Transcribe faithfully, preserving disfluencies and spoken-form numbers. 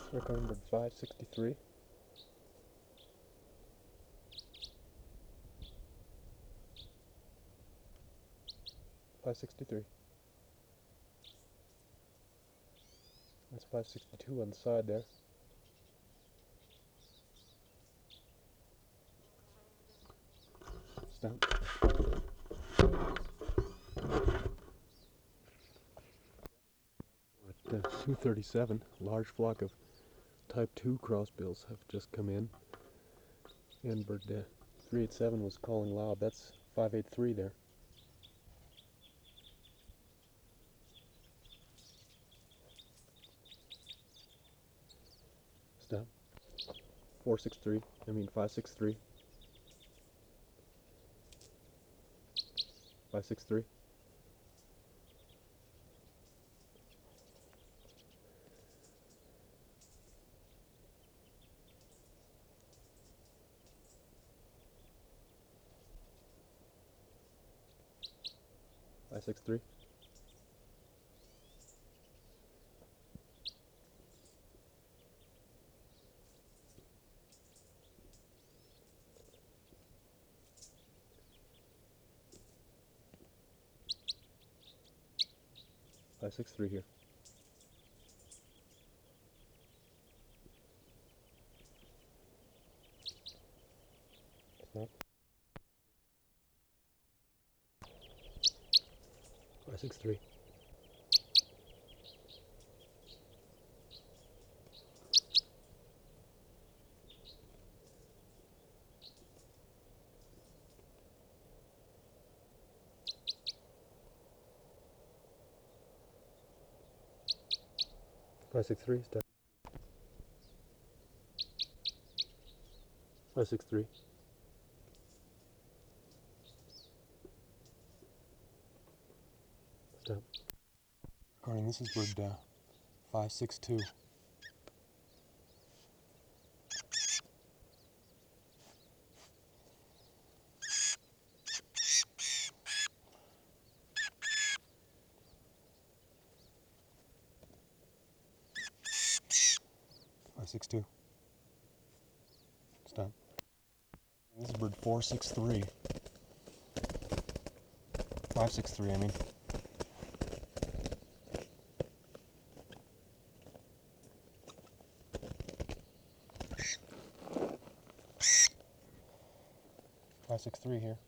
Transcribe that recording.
Recording bird five sixty-three. five sixty-three. That's five sixty-two on the side there. Stop. At uh, two thirty-seven, a large flock of type two crossbills have just come in. And bird uh, three eighty-seven was calling loud. That's five eighty-three there. Stop. four sixty-three, I mean five sixty-three. five sixty-three. five sixty-three. five sixty-three here. Stop. five sixty-three. five sixty-three. Stop. five sixty-three. Stop. Recording, this is bird uh, five sixty-two. five sixty-two. Stop. This is bird four sixty-three. five sixty-three, I mean. five sixty-three here.